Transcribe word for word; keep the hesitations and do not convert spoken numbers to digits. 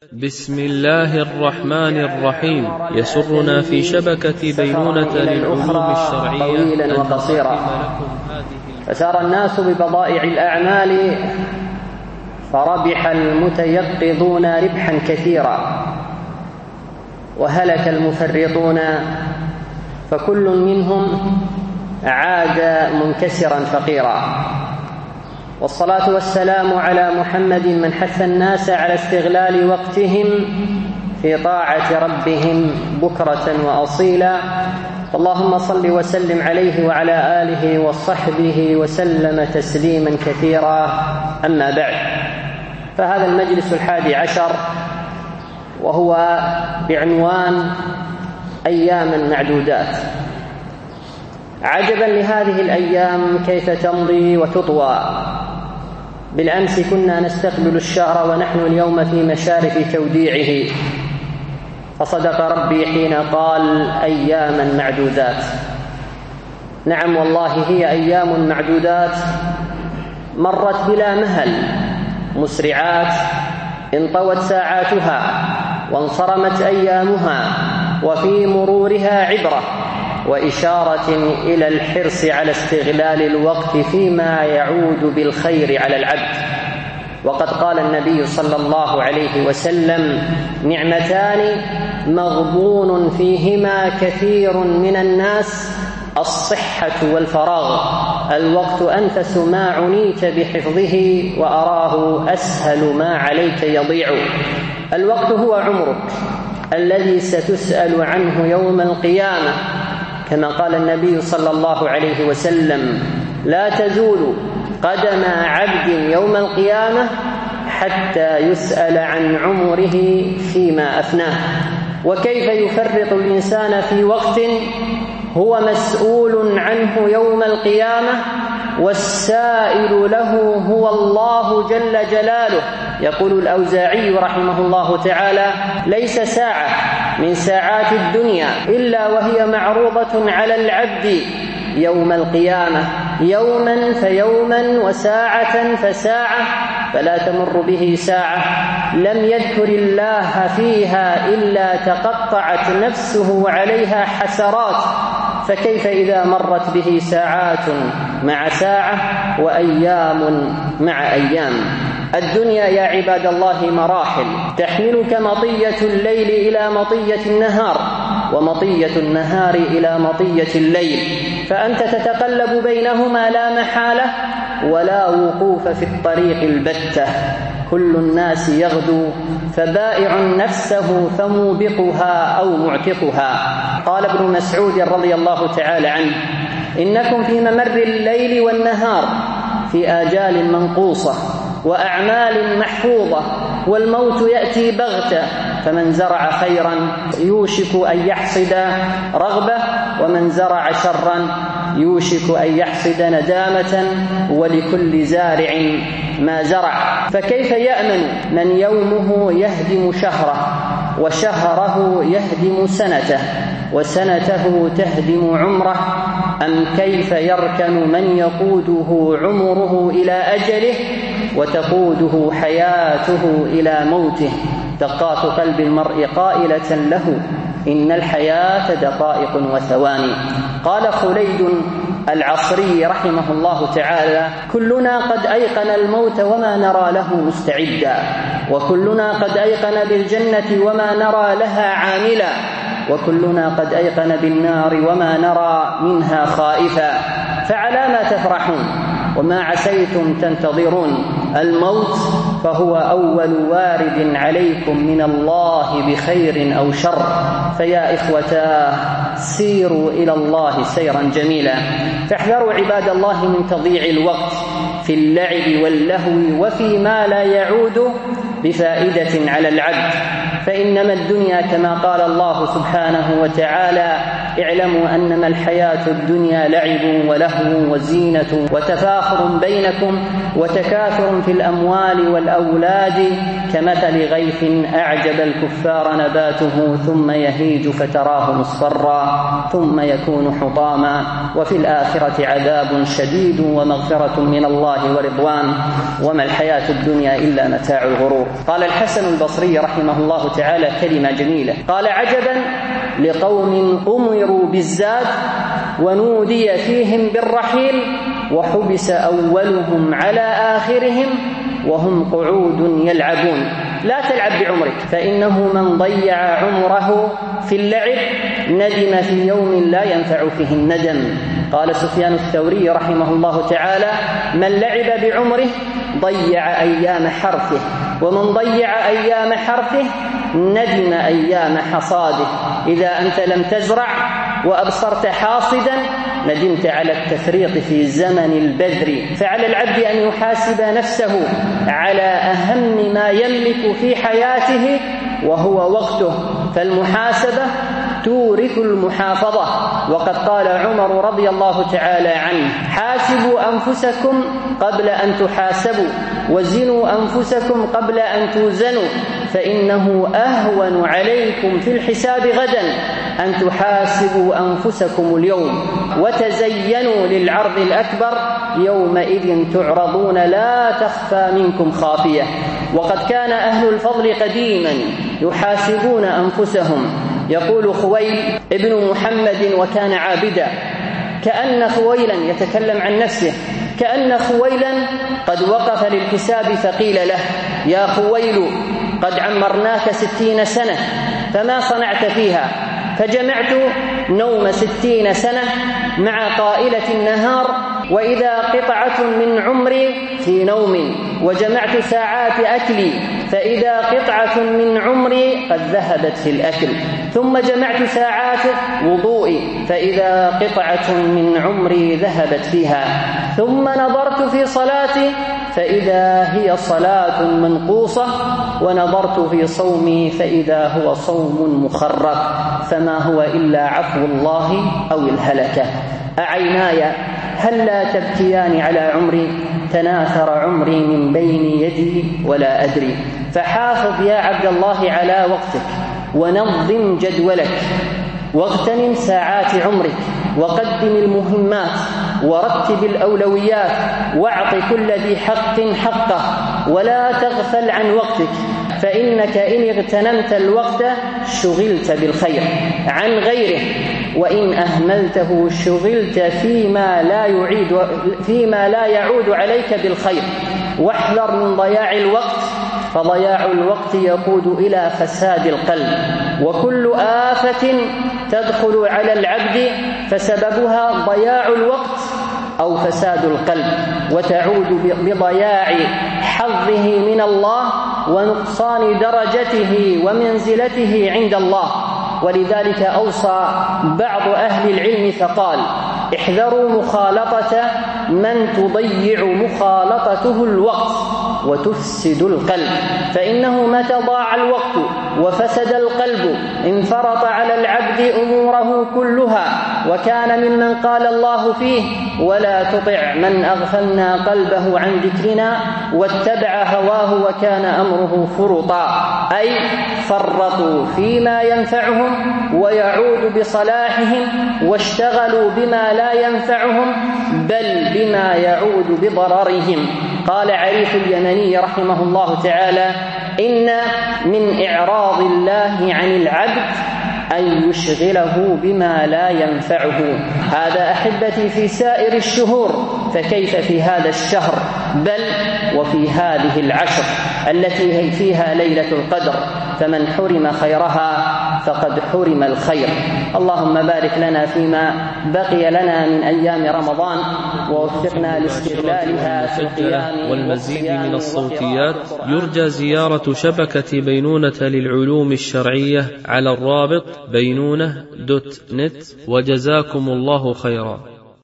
بسم الله الرحمن الرحيم. يسرنا في شبكة بينونة للعلوم الشرعية طويلا وقصيرا، فسار الناس ببضائع الأعمال فربح المتيقظون ربحا كثيرا، وهلك المفرطون فكل منهم عاد منكسرا فقيرا. والصلاة والسلام على محمد من حث الناس على استغلال وقتهم في طاعة ربهم بكرة وأصيلا. اللهم صل وسلم عليه وعلى آله وصحبه وسلم تسليما كثيرا. أما بعد، فهذا المجلس الحادي عشر وهو بعنوان أياما معدودات. عجبا لهذه الأيام كيف تمضي وتطوى. بالأمس كنا نستقبل الشهر ونحن اليوم في مشارف توديعه، فصدق ربي حين قال أياما معدودات. نعم والله، هي أيام معدودات مرت بلا مهل، مسرعات انطوت ساعاتها وانصرمت أيامها، وفي مرورها عبرة وإشارة إلى الحرص على استغلال الوقت فيما يعود بالخير على العبد. وقد قال النبي صلى الله عليه وسلم: نعمتان مغبون فيهما كثير من الناس، الصحة والفراغ. الوقت أنفس ما عنيت بحفظه، وأراه أسهل ما عليك يضيع. الوقت هو عمرك الذي ستسأل عنه يوم القيامة، كما قال النبي صلى الله عليه وسلم: لا تزول قدم عبد يوم القيامة حتى يسأل عن عمره فيما أفناه. وكيف يفرط الإنسان في وقت هو مسؤول عنه يوم القيامة، والسائل له هو الله جل جلاله. يقول الأوزاعي رحمه الله تعالى: ليس ساعة من ساعات الدنيا إلا وهي معروضة على العبد يوم القيامة، يوما فيوما وساعة فساعة، فلا تمر به ساعة لم يذكر الله فيها إلا تقطعت نفسه عليها حسرات. فكيف إذا مرت به ساعات مع ساعة وأيام مع أيام؟ الدنيا يا عباد الله مراحل، تحملك مطية الليل إلى مطية النهار، ومطية النهار إلى مطية الليل، فأنت تتقلب بينهما لا محالة، ولا وقوف في الطريق البتة. كل الناس يغدو، فبائع نفسه فموبقها أو معتقها. قال ابن مسعود رضي الله تعالى عنه: إنكم في ممر الليل والنهار في آجال منقوصة وأعمال محفوظة، والموت يأتي بغتة، فمن زرع خيرا يوشك أن يحصد رغبة، ومن زرع شرا يوشك أن يحصد ندامة، ولكل زارع ما زرع. فكيف يأمن من يومه يهدم شهره، وشهره يهدم سنته، وسنته تهدم عمره؟ أم كيف يركن من يقوده عمره إلى أجله، وتقوده حياته إلى موته؟ دقات قلب المرء قائلة له: إن الحياة دقائق وثواني. قال خليد العصري رحمه الله تعالى: كلنا قد أيقن الموت وما نرى له مستعدا، وكلنا قد أيقن بالجنة وما نرى لها عاملا، وكلنا قد أيقن بالنار وما نرى منها خائفا. فعلى ما تفرحون وما عسيتم تنتظرون؟ الموت فهو أول وارد عليكم من الله بخير أو شر، فيا إخوتاه سيروا إلى الله سيرا جميلا. فاحذروا عباد الله من تضييع الوقت في اللعب واللهو وفي ما لا يعود بفائدة على العبد، فإنما الدنيا كما قال الله سبحانه وتعالى: اعلموا أنما الحياة الدنيا لعب ولهو وزينة وتفاخر بينكم وتكاثر في الأموال والأولاد كمثل غيث أعجب الكفار نباته ثم يهيج فتراه مصفرا ثم يكون حطاما وفي الآخرة عذاب شديد ومغفرة من الله ورضوان وما الحياة الدنيا إلا متاع الغرور. قال الحسن البصري رحمه الله تعالى كلمة جميلة، قال: عجبا لقوم أمروا بالزاد ونودي فيهم بالرحيل وحبس أولهم على آخرهم وهم قعود يلعبون. لا تلعب بعمرك، فإنه من ضيع عمره في اللعب ندم في يوم لا ينفع فيه الندم. قال سفيان الثوري رحمه الله تعالى: من لعب بعمره ضيع أيام حرثه، ومن ضيع أيام حرثه ندم أيام حصاده. إذا أنت لم تزرع وأبصرت حاصدا ندمت على التفريط في زمن البذر. فعلى العبد أن يحاسب نفسه على أهم ما يملك في حياته وهو وقته، فالمحاسبة تورث المحافظة. وقد قال عمر رضي الله تعالى عنه: حاسبوا أنفسكم قبل أن تحاسبوا وزنوا أنفسكم قبل أن توزنوا، فإنه أهون عليكم في الحساب غدا أن تحاسبوا أنفسكم اليوم وتزينوا للعرض الأكبر يومئذ تعرضون لا تخفى منكم خافية. وقد كان أهل الفضل قديما يحاسبون أنفسهم. يقول خويل ابن محمد وكان عابدا: كأن خويلا يتكلم عن نفسه كأن خويلا قد وقف للحساب فقيل له: يا خويل قد عمرناك ستين سنة فما صنعت فيها؟ فجمعت نوم ستين سنة مع قائلة النهار وإذا قطعة من عمري في نوم، وجمعت ساعات أكلي فإذا قطعة من عمري قد ذهبت في الأكل، ثم جمعت ساعات وضوئي فإذا قطعة من عمري ذهبت فيها، ثم نظرت في صلاتي فإذا هي صلاة منقوصة، ونظرت في صومي فإذا هو صوم مخرق، فما هو إلا عفو الله أو الهلكة. أعيناي هل لا تبكيان على عمري؟ تناثر عمري من بين يدي ولا أدري. فحافظ يا عبد الله على وقتك ونظم جدولك واغتنم ساعات عمرك وقدم المهمات ورتب الأولويات واعط كل ذي حق حقه ولا تغفل عن وقتك، فإنك إن اغتنمت الوقت شغلت بالخير عن غيره، وإن أهملته شغلت فيما لا يعيد فيما لا يعود عليك بالخير. واحذر من ضياع الوقت، فضياع الوقت يقود إلى فساد القلب، وكل آفة تدخل على العبد فسببها ضياع الوقت أو فساد القلب، وتعود بضياع حظه من الله ونقصان درجته ومنزلته عند الله. ولذلك أوصى بعض أهل العلم فقال: احذروا مخالطة من تضيع مخالطته الوقت وتفسد القلب، فإنه متى ضاع الوقت وفسد القلب انفرط على العبد أموره كلها، وكان ممن قال الله فيه: ولا تطع من أغفلنا قلبه عن ذكرنا واتبع هواه وكان أمره فرطا، أي فرطوا فيما ينفعهم ويعود بصلاحهم واشتغلوا بما لا ينفعهم بل بما يعود بضررهم. قال عريف اليمني رحمه الله تعالى: إن من إعراض الله عن العبد أن يشغله بما لا ينفعه. هذا أحبتي في سائر الشهور، فكيف في هذا الشهر، بل وفي هذه العشر التي فيها ليلة القدر، فمن حرم خيرها فقد حرم الخير. اللهم بارك لنا فيما بقي لنا من أيام رمضان ووفقنا لاستغلالها في القيام والمزيد من الصوتيات. يرجى زيارة شبكة بينونة للعلوم الشرعية على الرابط بينونة دوت نت، وجزاكم الله خيرا.